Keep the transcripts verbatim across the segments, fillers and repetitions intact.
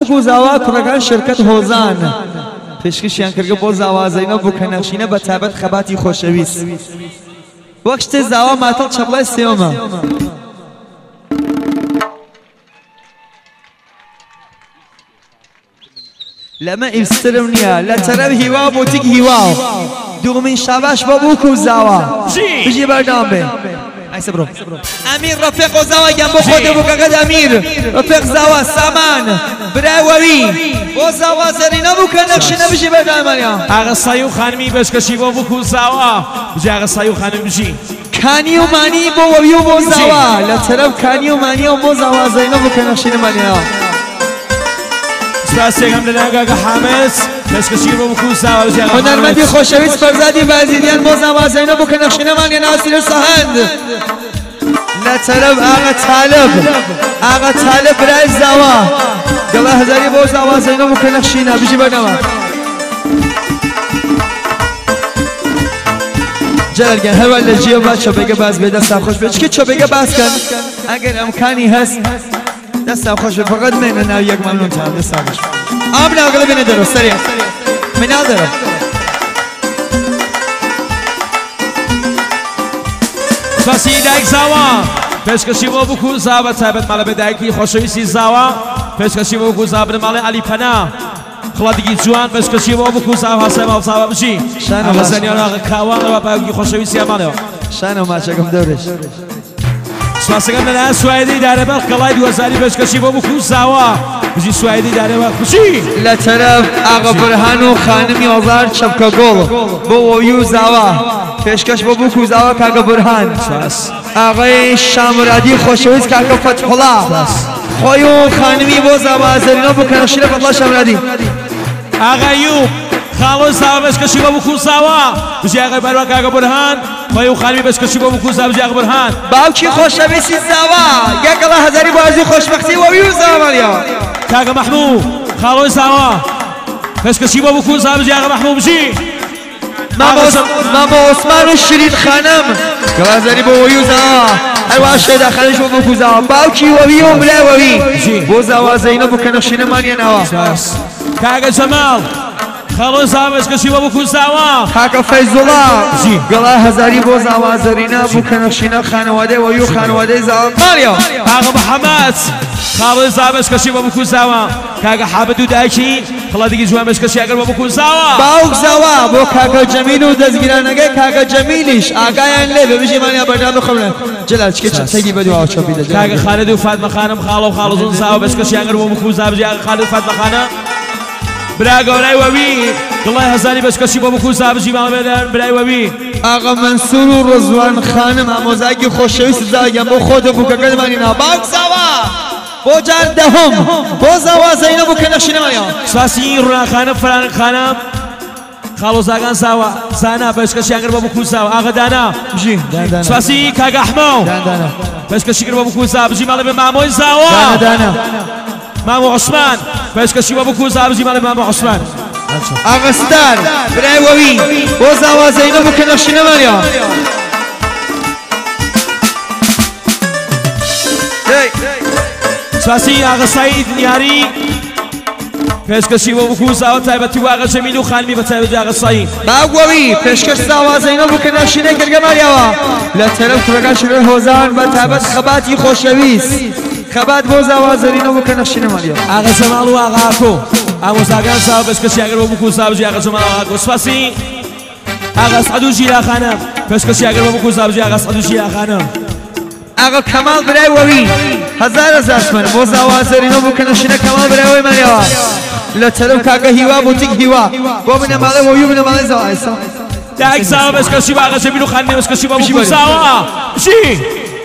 بکو زاوا کوڕەکان شرکت هۆزان پێشکەشیان کردگە بۆ زاوازەینە بۆ کەنەخشینە بە تایبەت خەباتی خۆشەویست وەک شتێ زاوا ماتەڵ چەپڵای سێومە لەمە ئیبسترم نییە لە تەرەف هیوا بۆ تیک هیواو دووەمین شاباش بۆ بووکو زاوا بژی بەردەوام بێ ئایسە بڕۆ ئەمیر ڕەفیق و زاوا گیان بۆ خۆتە بووکەکەت ئەمیر ڕەفیق زاوا سامان براوەوی بۆ زاوا زەرینە بوو کە نەخشینە بژی بەردەوامانیان ئاغا سای و خانمی بەشکەشی بۆ بووکو زاوا بژی ئاغا سای و خانم بژی کانی و مانی بۆ وەوی و بۆ زاوا لە تەرەف کانی و مانیە و بۆ زاوا زەرینە بوو کە نەخشینەمانیان سپاسێکم لە ناگاگە حامس پێشکەشی بۆ بکو زاوا هونەرمەندی خۆشەویست فەرزادی بازیدیان بۆ زاوازەینە بوو کە نەخشینەمانیان ناسی لە سەهەند لە تەرەف ئاغا تالب ئاغا تالب برای زاوا گەڵا هەزاری بۆ زاوازەینە بوو کە نەخشینە بژی بەردەوام جەلەلگیان هەروە لە ژیە با چۆبێگە باز بێ دەستان خۆش بێ چکە چۆبێگە باسکەن ئەگەر ئەمکانی هەست دەستان خۆش بێ فقط مێنە ناو یەک مەمنونتان دەستان خۆش ئام ناگەڵە بێنە دەرەوە سەریع مناڵ دەرەوە سپاسی دایک زاوا پێشکەشی بۆ بکو زاوا تایبەت ماڵە بە دایکی خۆشەویستی زاوا پێشکەشی بۆ بکو زاوا بنەماڵی عەلی پەنا خڵەتێکی جوان پێشکەشی بۆ بکو زاوا هەسای ماڵ زاوا بژی ئەمە زەنیان ئاغا کاوانەوە باوکی خۆشەویستی ئەمانەوە شانە ماچەکەم دەورش سپاسەکەم لەلایەن سوایدەی دارەبەڵ کەڵای دووەزاری پێشکەشی بۆ بکو زاوا بژی سوایدەی دارەبەڵ بژی لە تەرەف ئاغا بورهان و خانمی ئۆزار چەپکە گۆڵ بۆ وەوی و زاوا پێشکەش بۆ بکو زاوا کاکە بورهان ئاغای شامرادی خۆشەویست کاکە فەتحوڵا خۆی و خانمی بۆ زاوا زەرینە بوو کە نەخشینە فەتحوڵا شامرادی ئاغا یوب خاڵۆی زاوا پێشکەشی بۆ بکو زاوا بژی ئاغای بەروە کاکە بورهان خۆی و خانمی پێشکەشی بۆ بکو زاوا بژی ئاغا بورهان باوکی خۆشەویستی زاوا یەکەڵا هەزاری بۆ ئەرزوی خۆشبەختی وەوی و زاوامانیەوە کاکە مەحموو خاڵۆی زاوا پێشکەشی بۆ بکو زاوا بژی ئاغا مەحموو بژی مامۆ عوسمان و شیرین خانم کەڵا هەزاری بۆ وەوی و زاوا هەروە شێدا خانش بۆ بکو زاوا باوکی وەوی و برای وەوی بۆ زاوا زەینە بوو کە نەخشینەمانیانەوە کاکە جەماڵ خاڵۆی زاوا پێشکەشی بۆ بکو زاوا کاکە فەیزوڵا گەڵا هەزاری بۆ زاوا زەرینە بوو کە نەخشینە خانەوادەی وەوی و خانەوادەی زاوا ماڵیەوە ئاغا محەممەد خاڵۆی زاوا پێشکەشی بۆ بکو زاوا کاکە حابەت و دایکی خڵەتێکی جوان پێشکەشی ئەگەر بۆ بکو زاوا باوک زاوا بۆ کاکە جەمیل و دەستگیرانەکەی کاکە جەمیلیش ئاگایان لێ بێ بژیمانیا بەردام بخەونە جەلال چکە چەکێکی بەدواوە چۆپی دەدەن کاکە خالد و فاتمە خانم خاڵە و خاڵزون زاوا پێشکەشی ئەگەر بۆ بکو زاوا بژی ئاغا خالد و فاتمە خانە برا گەورەی وەوی گڵای هەزاری پێشکەشی بۆ بکو زاوا بژی ماڵە بێدەن برای وەوی ئاغا مەنسوور و ڕزوان خانم ئامۆزایەکی خۆشەویست زاویان بۆ خۆتە بووکەکەمانینا باوک زاوا بۆ جار دەهەم بۆ زاوا زەینە بوو کە نەخشینەمانیەوە سپاسی ڕونا خانم فەرانک خانم خاڵۆزاگان زاوا زانا پێشکەشی ئەگەر بۆ بکو زاوا ئاغا دانا بژی سپاسی کاکە ئەحمەو پێشکەشی کرد بۆ بکو زاوا بژی ماڵە بێ مامۆی زاوا مامۆ عوسمان پێشکەشی بۆ بکو زاوا بژی ماڵە مامۆ عوسمان ئاغستار برای وەوی بۆ زاوا زەینە بوو کە نەخشینەمانیەوە سپاسی ئاغا سەعید یاری پێشکەشی بۆ بکو زاوا تایبەتی و ئاغا جەمیل و خانمی بە تایبەتی ئاغا سەعید باوک وەوی پێشکەش زاوا زەینە بوو کە نەخشینەی گەرگەمانیەوە لە تەرەف کوڕەکان شوێن هۆزان بە تایبەت خەباتی خۆشەویست خەبات بۆ زاوا زەرینە بوو کە نەخشینەمانیەوە ئاغا جەماڵ و ئاغا ئاکۆ ئامۆزاگان زاوا پێشکەشی ئەگەر بۆ بکو زاوا بژی ئاغا جەماڵ و ئاغا ئاکۆ سپاسی ئاغا سەعەد و ژیلا خانم پێشکەشی ئەگەر بۆ بکو زاوا بژی ئاغا سەعەد و ژیلا خانم ئاغا کەماڵ برای وەوی هەزار هەزار سمەن بۆ زاوا زەرینە بوو کە نەخشینە کەماڵ برای وەوی مانیەوە لە تەرەف کاکە هیوا بوتیک هیوا بۆ بنەماڵەی وەوی و بنەماڵەی زاوا ئێستا دایک زاوا پێشکەشی بۆ ئاغا جەمیل و خانمی پێشکەشی بۆ بکو زاوا بژی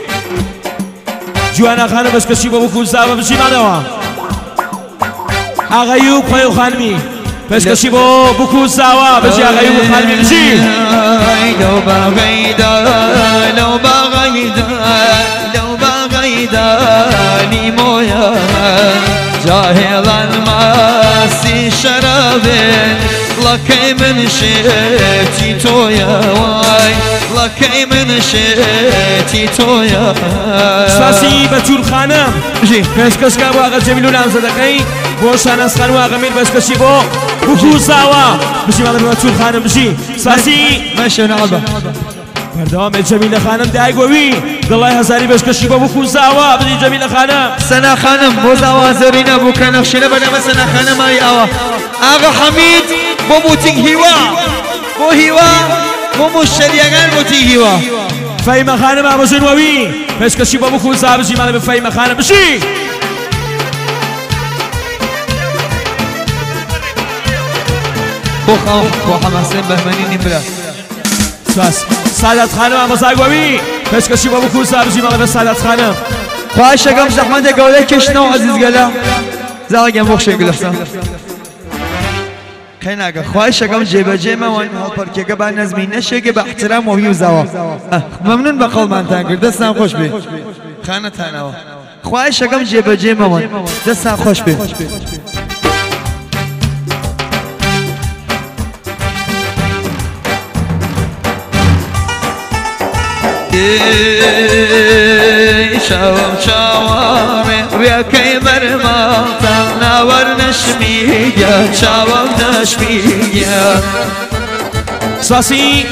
جوانە خانم پێشکەشی بۆ بکو زاوا بژی مانەوە ئاغا یوب خۆی و خانمی پێشکەشی بۆ بکو زاوا بژی ئاغا یوب و خانمی بژی لەو باغەیدا لەو باغەیدا لەو باغەیدا نیمۆیە جاهێڵان ماسی شەرابێن لەکەی من شێتی تۆیە وای لەکەی من شێتی تۆیە سپاسی بەچوور خانم پێشکەشکا بۆ ئاغا جەمیل و نامزەدەکەی بۆ شانەس خانم ئاغەمیر بەشکەشی بۆ بکو زاوا بژی ماڵە بە چون خانم بژی ساسی ماشي نعبه بەردەوامێ جەمیلە خانم دایگۆوی دڵای هەزاری بەشکەشی بۆ بکو زاوا بژی جەمیلە خانم سنا خانم بۆ زاوا زەرینە بوو کە نەخشێنە بەدەمە سنا خانم مای ئاوە ئاغا حەمید بۆ موتینگ هیوا بۆ هیوا بۆ مشتریەکان موتینگ هیوا فەیمە خانم ئاماژەنوەوی پێشکەشی بۆ بکو زاوا بژی ماڵە بە فەیمە خانم بژی بۆ خاڵ بۆ حەماسێن بەهمەنی نیمرە سپاس سادات خانم ئامۆزاگۆوی پێشکەشی بۆ بکو زاوا بژی ماڵە بە سادات خانم خواهش ئەەکەم زەحمەتە گەورەی کێشنەوە عەزیز گەلە زاوەگەم بۆ خشێک لەسان خەی ناکە خواهش ئەەکەم جێبەجێ مەوەن هەڵپەرکێکە با نەزمی نەشێکە بە احترام وەوی و زاوە مەمنون بە قەڵمانتان کرد دەستان خۆش بێ خانەتانەوە خواهش ئەەکەم جێبەجێ مەوەن دەستان خۆش بێ شاوم شاوامي وياكي مرماتا ناور نشمية شاوم نشمية ساسی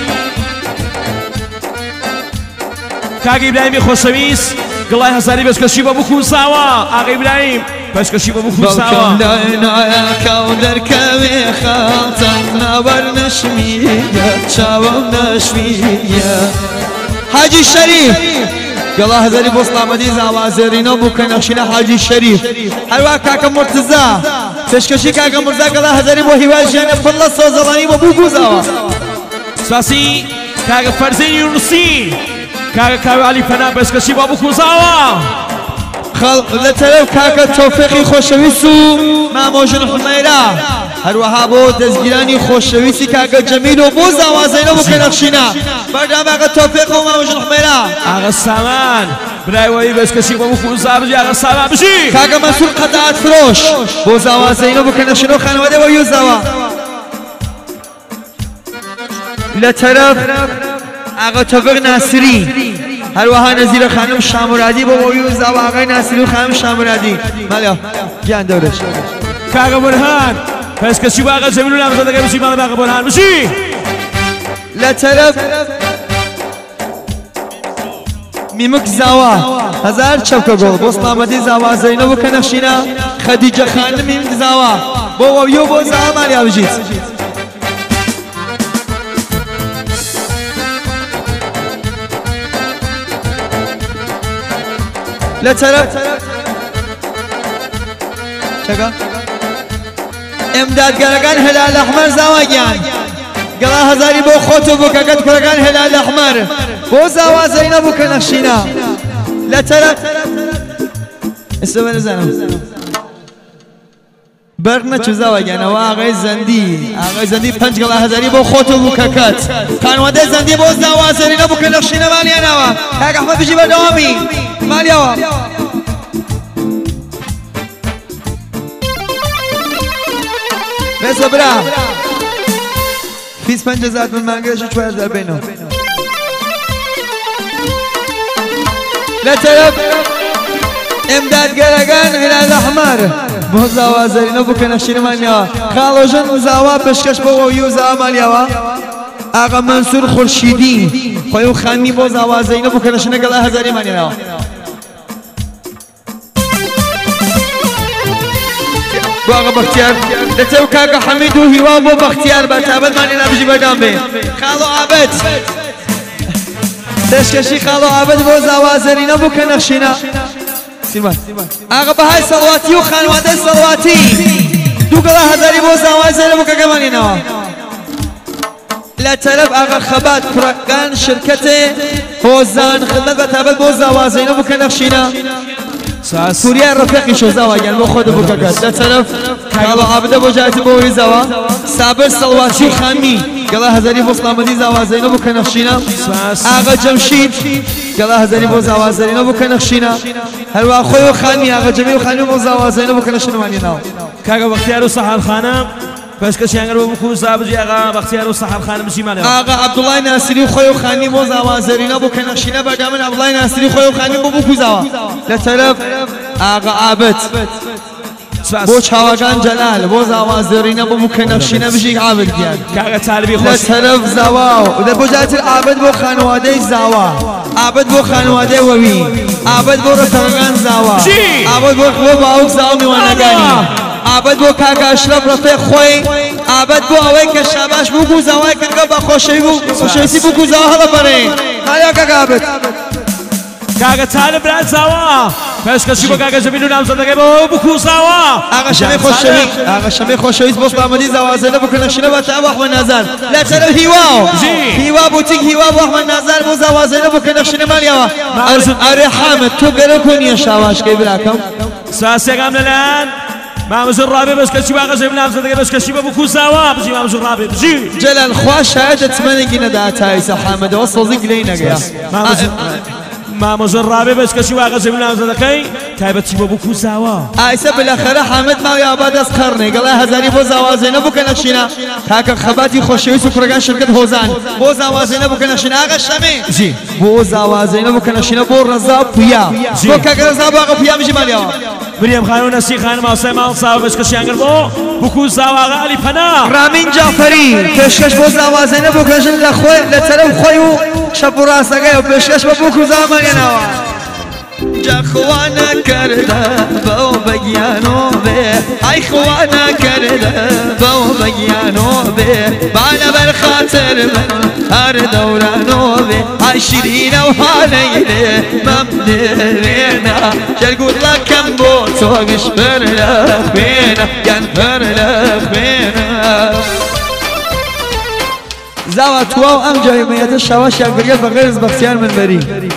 کاگە ئیبراهیمی خۆشەویست گڵای هەزاری پێشکەشی بۆ بکو زاوا ئاغا ئیبراهیم پێشکەشی بۆ بکو زاوا کاو دەرکەوێ خاتم ناور نشمية شاوم نشمية حاجی شریف گەڵا هەزاری بۆ سڵامەتی زاوازێرینەوە بوو کە نەخشینە حاجی شەریف هەروە کاکە مرتزا پێشکەشی کاکە مرزا گەڵا هەزاری بۆ هیوا ژیانە پڕ لە سۆزەڵانی بۆ بوو گوزاوە سپاسی کاگە فەرزین یونوسی کاگە کاوی عەلی پەنا پێشکەشی بۆ بکو زاوا لە تەرەف کاکە تۆفیقی خۆشەویست و مامۆژن حومەیرە هەروەها بۆ دەستگیرانی خۆشەویستی کاکە جەمیل و بۆ زاوازەینە بوو کە نەخشینە بەردام ئاغا تۆفیق و مامۆژن حومەیرە ئاغا سامان برایوەی پێشکەشی بۆ بکو زاوا بژی ئاغا سامان بژی کاکە مەسوور قەتەعات فرۆش بۆ زاوازەینە بوو کە نەخشینە و خانەوادە بۆ یوزاوە لە تەرەف ئاغا تۆفیق ناسری هەروەها نەزیرە خانم شامورادی بۆ بۆ یوزاوە ئاغای ناسری و خانم شامورادی ماڵیا گیان دەورەش کاگە بورهان پێشکەشی بۆ ئاغا جەمیل و نامزەدەکەی بژی ماڵە بە ئاغا بورهان بژی لە تەرەف میمک زاوا هەزار چەپکە گۆڵ بۆ سڵامەتی زاوازەینە بوو کە نەخشینە خەدیجە خانم میمک زاوا بۆ وەوی و بۆ زاوا مالیا بژیت لە تەرەف چەکە ئێمدادگەرەکان هەلال ئەحمەر زاواگیان گەڵا هەزاری بۆ خۆت و بۆ کەکەت کوڕەکان هەلال ئەحمەر بۆ زاوازەینە بوو کە نەخشینە لە تەرەف ئێستا بەنەزانم بەرق نەچوو زاواگیانەوە ئاغای زەندی ئاغای زەندی پەنج گەڵا هەزاری بۆ خۆت و بۆ کەکەت خانوادەی زەندی بۆ زاوازەینە بوو کە نەخشینە مالیانەوە کاک ئەحمەد بژی بەردەوامی مالیەوە بێسە برا فیس پەنج هەزار من مانگەشە چوار هەزار بینەوە لە تەرەف ئێمدادگەرەکان هلال ئەحمەر بۆ زاوازەرینە بوو کە نەخشینەمانیەوە خاڵۆژن زاوا پێشکەش بۆ وەوی و زاوا مالیەوە ئاغا مەنسوور خورشیدی خۆی و خانی بۆ زاوازەرینە بوو کە نەخشینە گەڵا هەزاریمانیەوە بۆ ئاغا بەختیار دەچێ و کاکە حەمید و هیوا بۆ بەختیار بە تابەتمانی نابژی بەردام بێ خاڵۆ ئابەت پێشکەشی خاڵۆ ئابەت بۆ زاوازەرینە بوو کە نەخشینە ئاغا بەهای سەڵواتی و خانوادەی سەڵواتی دوو گەڵا هەزاری بۆ زاوازەرینە بوو کە گەمانینەوە لە تەرەف ئاغا خەبات کوڕەکان شرکەتێ هۆزان خدمەت بە تابەت بۆ زاوازەرینە بوو کە نەخشینە سووریا ڕفێقی شۆ زاواگیان بۆ خۆت بوو کەکەت لە تەرەف کاڵۆ عابدە بۆ جاتی بۆ وی زاوا سابر سەڵواتی خامی گەڵا هەزاری بۆ سڵامەتی زاوازەینە بوو کە نەخشینە ئاغا جەمشید گەڵا هەزاری بۆ زاوازەینە بوو کە نەخشینە هەروە خۆی و خانی ئاغا جەمی و خانی بۆ زاوازەینە بوو کە نەخشینەمانینەوە کاگە بەختیار و سەحار خانم پێشکەشیانگەر بۆ بکو زاوا بژی ئاغا بەختیار و سەحار خانم بژی ماڵێەوە ئاغا عەبدوڵای ناسری و خۆی و خانی بۆ زاوازەرینە بوو کە نەخشینە بەردامن عەبدوڵای ناسری خۆی و خانی بۆ بکو زاوا لە تەرەف ئاغا عابەت بو چاوگان جلال بو زوازرینه بو مکنفشینه بجی عابد گیان کاغا طالبی خوش لطرف زوا و در بجات العابد بو خانواده زوا عابد بو خانواده ووی عابد بو رفقان زوا عابد بو خلو باوک زوا میوانگانی عابد بو کاغا اشرف رفیق خوی عابد بو اوی که شباش بو گو زوای کنگا با خوشی بو خوشیسی بو گو زوا حالا برین هایا کاغا عابد کاغا طالب رد زوا پشکشی با کاغا جمیل و نامزدگی با بکو زوا آقا شمی خوشویی آقا شمی خوشویی بوس بامدی زوازنه بکنه شنو با تا احمد نظر لا ترى هیوا هیوا بوتیک هیوا با احمد نظر بو زوازنه بکنه شنو مالیا اره حامد تو گرو کنی شواش کی براکم ساسه کام لان مامز الرابع پشکشی با کاغا جمیل نامزدگی پشکشی با بکو زوا بجی مامز الرابع بجی جلال خواش شاهد تمنى جينا دا تايس حامد وصل زق لينا يا مامز الرابع پشکشی با کاغا جمیل نامزدگی تایبتی با بکو زوا عیسی بالاخره حامد ما یا بعد از قرنی قال هزاری بو زوازنه بکنه شینا کاک خباتی خوشی سوکرگان شرکت هوزان بو زوازنه بکنه شینا آقا شمی جی بو زوازنه بکنه شینا بو رضا پویا بو کاک رضا با آقا پویا میشه مالیا مریم خانم نسی خانم حسین مال صاحب پشکشی انگر بو بکو زوا آقا علی پناه رامین جعفری پشکش بو زوازنه بکنه لخوی لطرف خوی و شب راست گه پشکش بو بکو زوا مالیا جا خوانا کرده باو بگیانو به ای خوانا کرده باو بگیانو به بالا بر خاطر من هر دورانو به ای شیرین و حالیده ممنینا جرگود لکم بو توگش پر لخبینا گن پر لخبینا زوا تو ام جای میاد شواش یکبرگه بغیر از بختیار من بری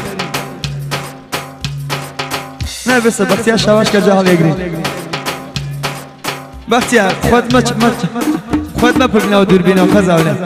نه بس بختیار شواش که جهال یگری بختیار خود مچ مچ خود ما پرنا و دوربین و خزاوله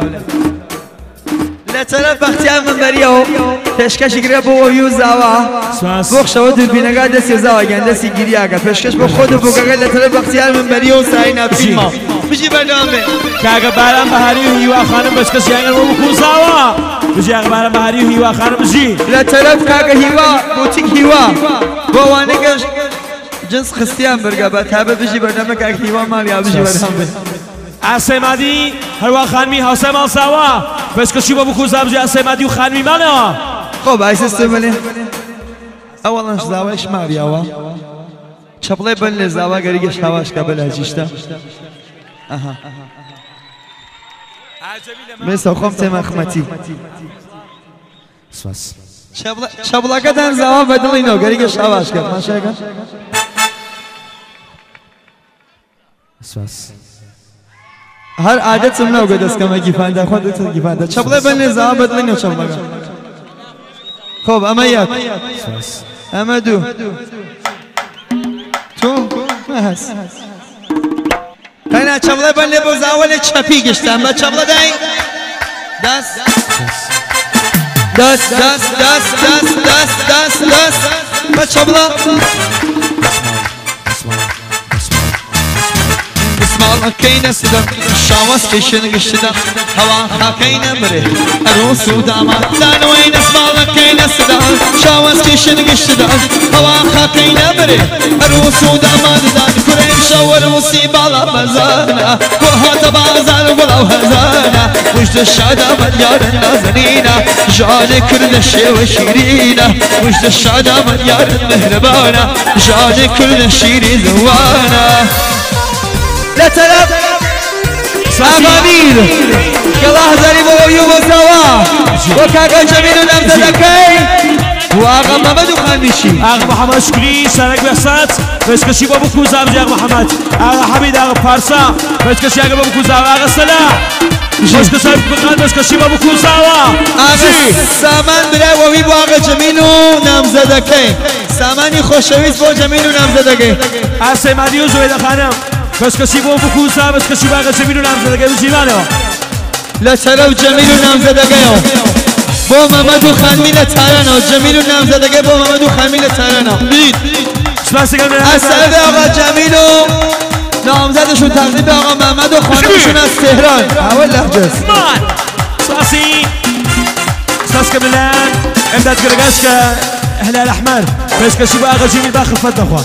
لطرف بختیار من بریو پشکش گیره بو ویو زوا بخش و دوربین گا دستی زوا گن دستی گیری آگا پشکش بو خود بو گا لطرف بختیار من بریو ساینا فیلما بجی برنامه کاغا باران بهاری و هیوا خانم پشکش یانگر بو بکو زوا بجی آقا باران بهاری و هیوا خانم بجی لطرف کاغا هیوا بوتیک هیوا بو وانگش جنس خستیان برگا با تابه بجی برنامه کاغا هیوا مالیا بجی برنامه اسمادی هروا خانمی حسین مال زوا پشکشی با بکو زوا بجی اسمادی و خانمی مالا خب عیسی استمالی اولا زواش ماریا چپلای بن زوا گریگش هواش قبل هجیشتا اها مثل خوام تیم اخمتی سواس چپلا کدن زوا بدلینو گریگش هواش کرد ماشه کن سواس هر عادت سمنا وقت است کم گیفنده خود تو گیفنده چپلای بن زوا بدلینو چپلا خب اما یک اما دو تو هست کنا چمله بنده با زاول چپی گشتم با چمله دای دست دست دست دست دست دست دست دست با چمله اسمال کین صدا شواس کشن گشتم هوا کین مره عروس و داماد دانوین اسمال کین صدا شواس کشن گشتم هوا کین مره عروس و داماد دان کریم شور مصیبالا بزانا کوهات بازار ولو هزانا مجد شادا من یار نازنینا جان کرد شیو شیرینا مجد شادا من یار مهربانا جان کرد شیری زوانا لا تلف أمامير كلا هزاري بويو وزوا وكاكا جميل نمزدكي وآغا محمد وخانشي آغا محمد شكري سرق بحسات بشكشي بابو كوزا بجي آغا محمد آغا حميد آغا بارسا بشكشي آغا بابو كوزا آغا سلاح بشكشي بقال بشكشي بابو كوزا آغا سامان برای ووی بو آغا جميل نمزدكي ساماني خوشويز بو جميل نمزدكي آسي ماديو زويدة خانم پشکشی با بکوزا پشکشی با آقا جمیل و نامزدگی بجیوانه لطرف جمیل و نامزدگی با محمد و خانمی لطرانه جمیل و نامزدگی با محمد و خانمی لطرانه بید از طرف آقا جمیل و نامزدشون تقدیم به آقا محمد و خانمشون از تهران اول لحجه ساسی ساس کملان امداد گرگاش که هلال احمر پشکشی با آقا جمیل باخر فد نخواه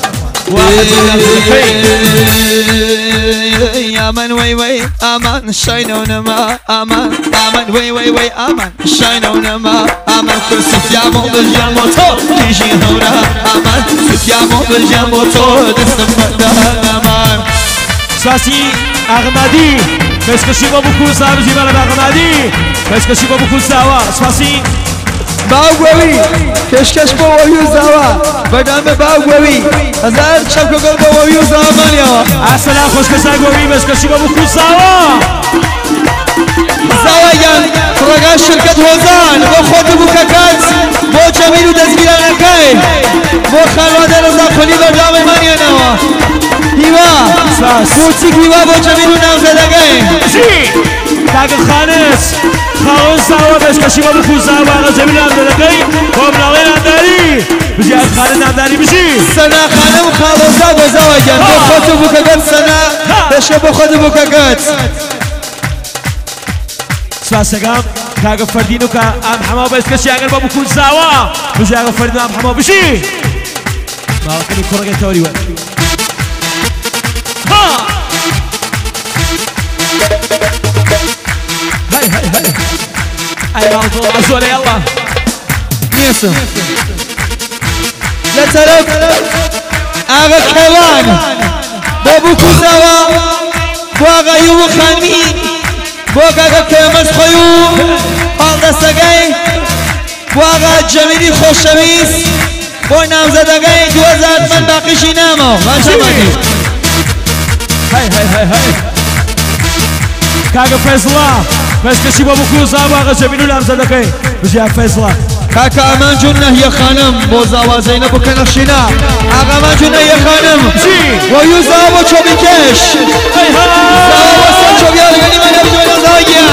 Aman way way aman shine on ma aman aman way way way aman shine on ma aman que suffiamo del giamoto dici ora aman suffiamo del giamoto destamada aman Sasi Ahmadi parce que je suis pas beaucoup ça je vais à Ahmadi parce que je suis pas beaucoup ça Sasi باوگوی کشکش با ویو زوا بدم باوگوی هزار چپ گل با ویو زوا منیا اصلا خوش کساگوی بس کشی با بخود زوا زوا یان فرگاش شرکت هوزان با خود بوکاکات با جمیل و دزگیران اکای با خانواده رضا خلی بردام منیا نوا هیوا سوچی هیوا با جمیل و نامزدگای چی کاغ خانس خاون زوا بس کشی با بخود زوا جمیل نامزدگای خب ناوی نامداری بجی از خانه نامداری بجی سنا خانم خالوزا با زوا جان با خود بوکاکات سنا بشه با خود بوکاکات سپاسگزارم کاغ فردینو که ام حما بس کشی اگر با بکن زوا بجی اگر فردینو ام حما بشی ما کنی کرگه توری و ها هاي هاي هاي أي موضوع عزول يلا نيسو لا ترك أغا كوان بابو كوزاوا بواغا يوم خاني بواغا كمس خيو حال دستگاي بواغا جميلي خوشويس بو نامزدگاي دوازد من باقيشي نامو ما شمالي هاي هاي هاي هاي كاغا فيصلة بس كشي بابو كوزاوا أغا جميلو نامزدگاي بجي فيصلة كاكا امان جنة يا خانم بوزاوا زينب وكنخشينا اغا امان جنة يا خانم ويو زاوا چوبيكش زاوا وسط چوبيا لغني من ابجونا زاويا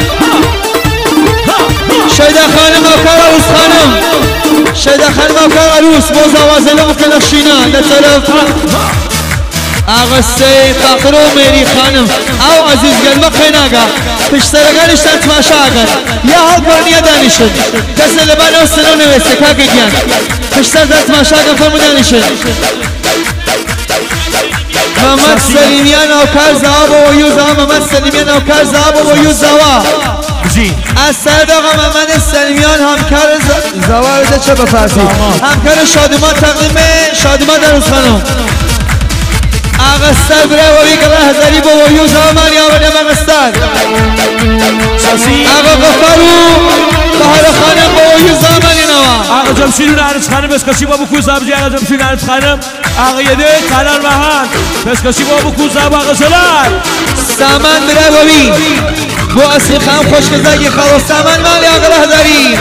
شايدا خانم اوكار عروس خانم شايدا خانم اوكار عروس بوزاوا زينب وكنخشينا لطرف آقا سی فقر و میری خانم او عزیز گلمه خیناگا پشترگانش تماشا اگر یا حال برنیه دانشن کسی لبان او سنو نویسته که گیان پشتر تماشا اگر فرمو دانشن محمد سلیمیان او کار زواب و یوزا محمد سلیمیان او کار زواب و یوزاوا از سرد آقا محمد سلیمیان همکار زواب ده چه بفرسی همکار شادمان تقدیم شادمان در روز خانم اغسطر برای وی که هزاری با ویو زمان یا ونیم اغسطر اغا غفارو بحر خانم با ویو زمان نوا آقا جمشیدون عرض خانم بس کشی با بکوز آبجی آقا جمشیدون عرض خانم آقا یده کانال مهان بس کشی با بکوز آب آقا زلال سامان برای وی با اصلی خام خوش کزاگی خالو سامان مالی آقا هزاری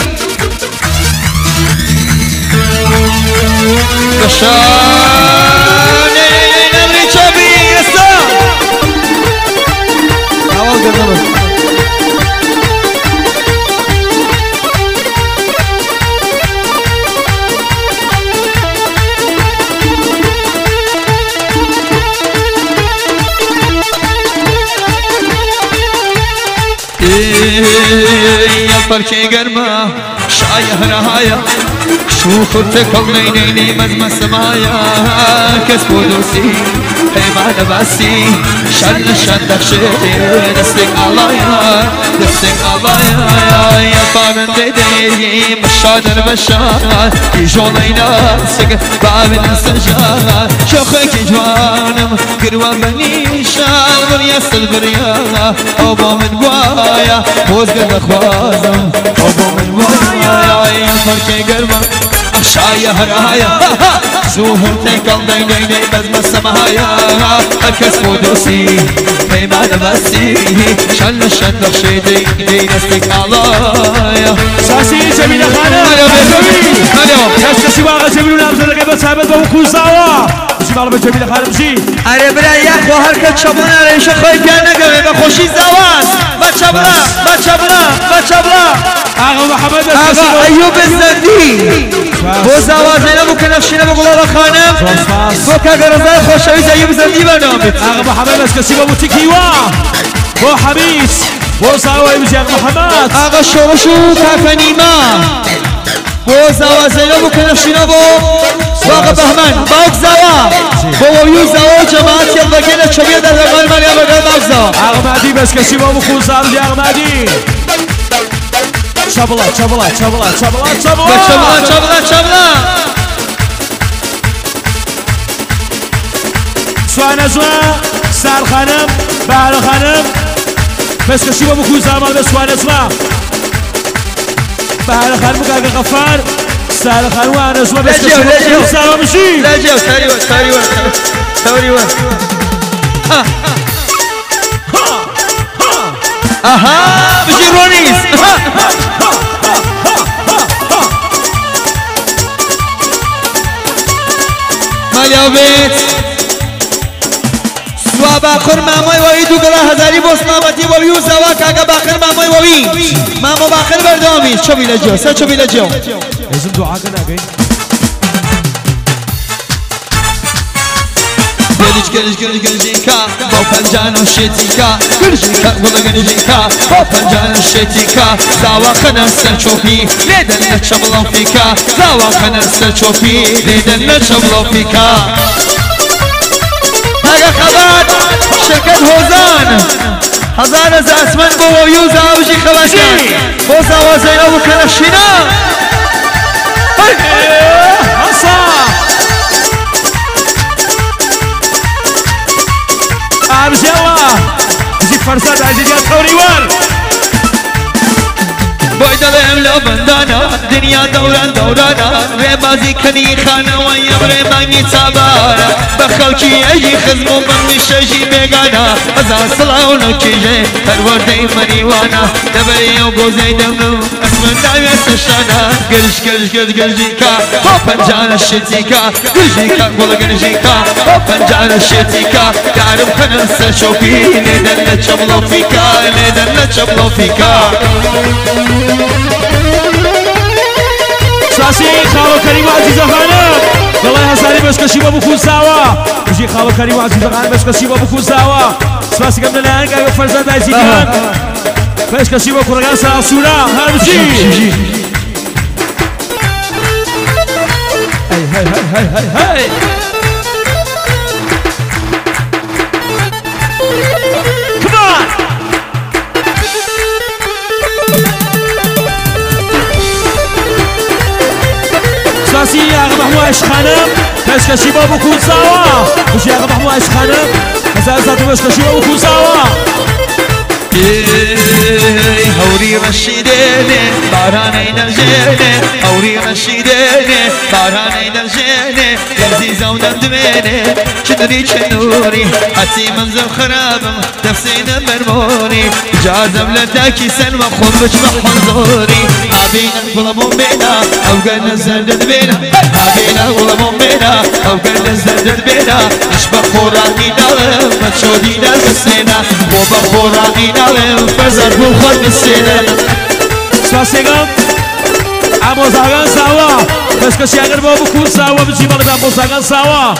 بشار يا فرشي قرمه شايه رهايا شو خدتك نيني مزمة سمايا كسبو دوسي حيمان باسي شل شدك شيء دستك علايا دستك علايا يا فارن ديدي مشادر مشاد يجولينا سك باب السجاد شوخك جوانم قروان بنيشان بريا سلبريا أبو من بوايا بوز قد خوازم أبو من بوايا يا فرشي قرمه شايه هرايا زوهم تنكل دين دين دين بزم السمايا الكسب ودوسي بيمان بسي شل شل شي دين دين استك علايا ساسي جميلة خانم هلا بيبي هلا يسكسي واغا جميلو نامزة لقبة ثابت بوكو زاوا بجي مغلبة جميلة خانم جي اره برا یک و هرکت چبون عرش خواهی بیان نگوه به خوشی زواز بچه برا بچه برا بچه برا آقا محمد آقا ایوب زندی بو زوازینه بو کنفشینه بو گلال خانم بو که گرزای خوشویز ایوب زندی برنامید آقا محمد اسکسی با بوتیک هیوا بو حمیس بو زاوای بجی آقا محمد آقا شروشو کف نیما بو زوازینه بو کنفشینه بو واقع بهمن باوك زوا بوويو زوا جماعت يبقى شبيه در رقال من يبقى باوك زوا اغمدي بس كشي بابو خوزار دي اغمدي شابلا شابلا شابلا شابلا شابلا شابلا شابلا شابلا سوانه زوا سار خانم بهر خانم بس كشي بابو خوزار مال بس سوانه زوا بهر خانم قاقا غفار سار خانم وانا زوا بس كشي بابو خوزار مشي لا جيو ساري وان ساري وان ساري وان ها اها بجي رونيس ماليا بيت سوا باخر ماموي ووي دوغلا هزاري بوس مامتي وويو زوا كاكا باخر ماموي ووي مامو باخر بردومي شو بيلا جو سا شو بيلا جو لازم دعاء كنا گلیج گلیج گلیج گلیجیکا با پنجان و شتیکا گلیجیکا ولا گلیجیکا با پنجان و شتیکا زاوا خنا سر چوپی لیدن نچبلو فیکا زاوا خنا سر چوپی لیدن نچبلو فیکا هاگا خبر شرکت هوزان هزار از اسمن با ویو زاوجی خبرکن با زاوا زینو کنشینا عرجوا زي فرصات عزيزي الثوريوان بايدا لهم بندانا دنيا دوران دورانا ريبازي كني خانا ويبري ماني تابانا بخلكي اجي خزمو من شجي بيغانا ازا صلاو نكيجي تروردي مني وانا دبري وقوزي دمنو اسمن دايما سشانا قرش قرش قرش قرشيكا وفنجان الشتيكا قرشيكا قولا قرشيكا وفنجان الشتيكا تعرف خنسة شوفي ليدن نتشبلو فيكا ليدن نتشبلو فيكا ساسي خالو كريم عزيز خانم والله هساري بس كشي بابو خون ساوا بجي خالو كريم عزيز خانم بس كشي بابو خون ساوا ساسي قبل الان قاعد فرزات عزيزي بس كشي بابو كرغان سا صورة هربجي هاي هاي هاي هاي هاي ساسي يا أغا محمود عيش خانم بس كشي بابو كون ساوا وش يا أغا محمود عيش خانم بس أزاد بس كشي بابو كون ساوا هوري رشيديني باراني نرجيني هوري رشيديني باراني نرجيني يزيزا وندميني شدري شنوري حتي منزل خرابم نفسينا مرموني جازم لداكي سلمى خذ بجمع حضوري عبينا ظلموا بينا او قلنا زردد بينا عبينا ظلموا بينا او قلنا زردد بينا اش بخوراني دالم متشودي دال بسينا وبخوراني دالم فزر بخور بسينا سواسيقام عموزاقان ساوا بس كشي اگر بابو كون ساوا بجي مالد عموزاقان ساوا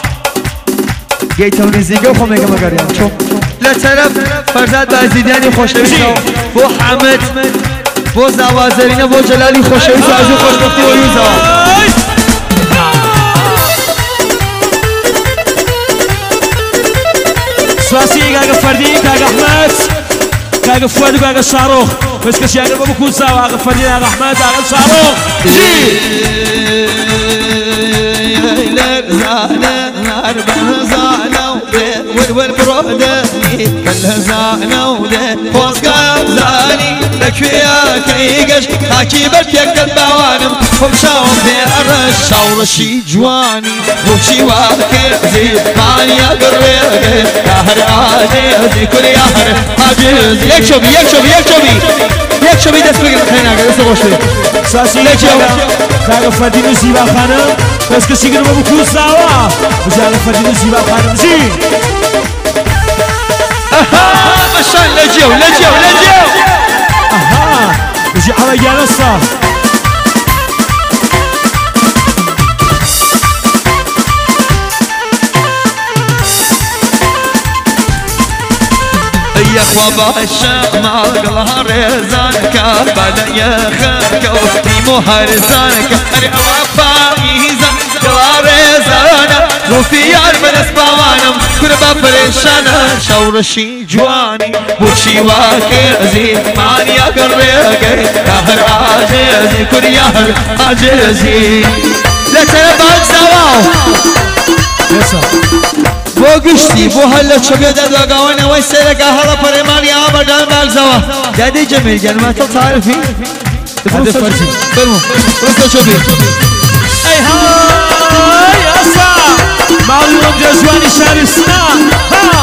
گیت اونیزیگو خو میگم اگریم چون لطرف فرزاد بازیدیانی خوشویی بو حمد بو زوازرینه بو جلالی خوشویی سازو خوشبختی و یوزا سواسی کاغ فردی کاغ احمد کاغ فؤاد کاغ شاروخ بس کشی اگر بابو کون ساوا کاغ فردی کاغ احمد کاغ شاروخ والبرودني كلها زانة وده فوزقا زاني لك يا كيقش حاكي بلتك البوانم ومشاوم في الرش شاورشي جواني وشي واكيزي ماني اقربي ياهر عادي كل ياهر عجيز يك شوبي يك شوبي يك شوبي يك شوبي دست بگیر خیلی نگه دست خوش بید ساسی کاغ فردی نزیبا خانم بس کشی گرم بابو کون ساوا بجی کاغ فردی نزیبا خانم جی اها مشان لجيو لجيو لجيو اها بجي على جالسة يا خوابا الشاق مع قلها رزانك بلا يا خاك وفي مهرزانك رعوة فايزة دواره زرانم روفیار من اسبوانم کربا پریشانم شورشی جوانی بوشی واکزی مانیا کربی هر عاجزی کریار عاجزی لچه باگ زواو بو گشتی بو هلا چوبیا داد وگاوانه وای سرگه هلا پریمانی آبا دان باگ زوا دادی جمیل گن ما تو تعرفی هذا فرزي فرمو فرزي شوفي اي هاي اسا معلوم جزواني شهر السنة ها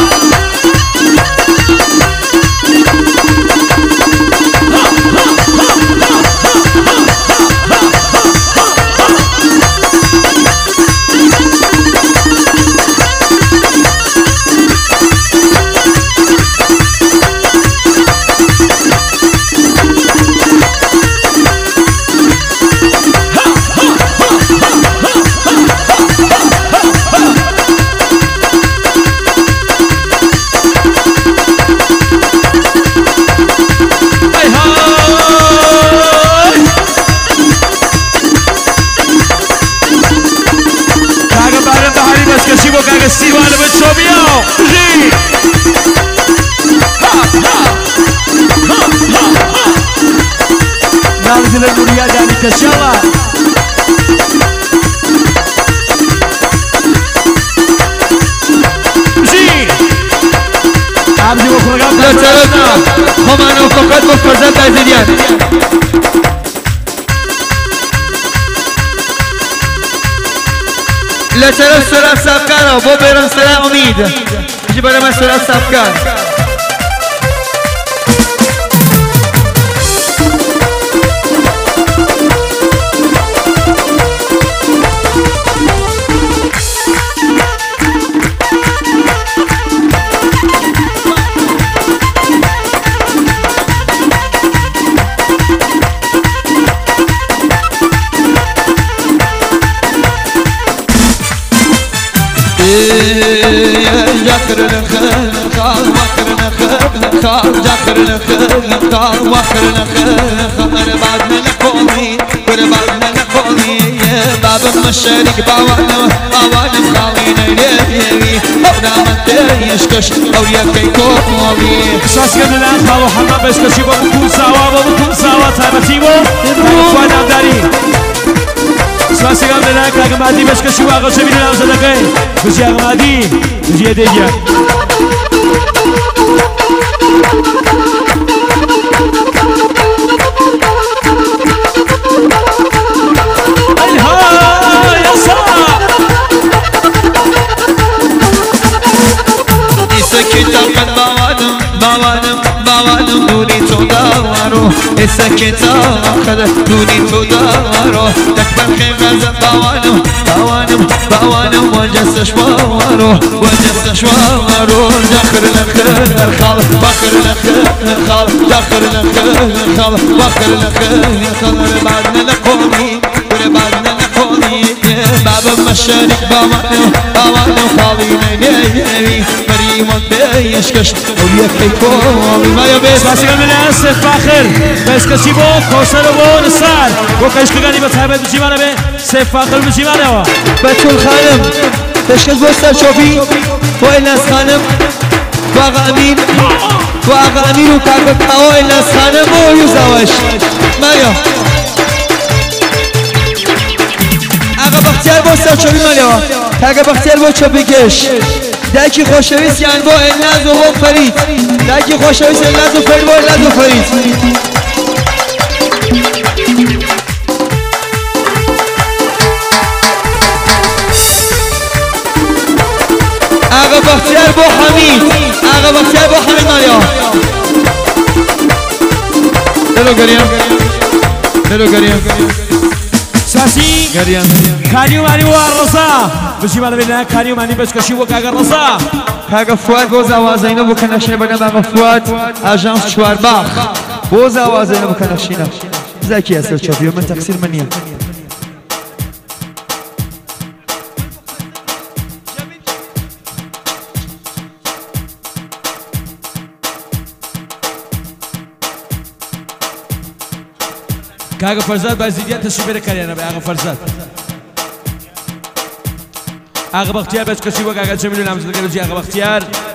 Festival with Sobio G نازل المريا داني كشالا جي عبدي وخرجات لا تركنا خمانا وفقط وفرزات عزيزيان لا ترى سرعة سافكار وبو بيرن سرعة أميد جيب لما سرعة سافكار جاكرنا خال وكرنا خال جاكرنا خال وكرنا خال بعدنا نقولي بعدنا نقولي باب المشارك باوانا باوانا خالينا ليه أونا من يشكش أو يكي كومي ساس كنا خالو حنا بس كشيبو بكون سوا بكون سوا تابتيبو فانا داري ساس كنا كاغا مادي بس كشيبو اغا شبينا زدقي بس يا مادي بجي ديجا باوانم باوانم دونی تو دارو اسکتا آخر دونی تو دارو تکبر خیمه زد باوانم باوانم باوانم وجستش وارو وجستش وارو دخل نخل خال بخر نخل خال دخل نخل خال بخر نخل خال بعدنا نقومي بعدنا نقومي باب مشارك باوانم باوانم خالي نيجي مريم بيشكش وليك يكون ما يبيش ساسي من الناس فاخر بس كسيبو كوسر و نصار وكاش كغاني بتحبت بجيمانه به سيف فاخر بجيمانه بتول خانم تشكل بوستر شوفي وإلناس خانم واغا أمين واغا أمين وكاكا كاو إلناس خانم ويوزاوش مايو اغا بختيار بوستر شوفي ماليو كاكا بختيار بو شوفي كش داکی خوشویست یعنی با الناز و با فرید داکی خوشویست الناز و فرید با الناز و فرید آقا بختیار با حمید آقا بختیار با حمید مالیا دلو گریم دلو گریم ساسي كاريو ماني والرصا بشي مالا بينا كاريو ماني بس كشيو كاغا الرصا كاغا فواد بوز آوازينو بکنشنه بدن آقا فواد اجانس چوارباخ بوز آوازينو بکنشنه زكي اسر چوبيو من تقصير منيه كاغا فرزاد بازيديان تشبير كاريانا بأغا فرزاد آقا بختیار بس کسی و گاگل چه میلیون همزد گلوزی آقا بختیار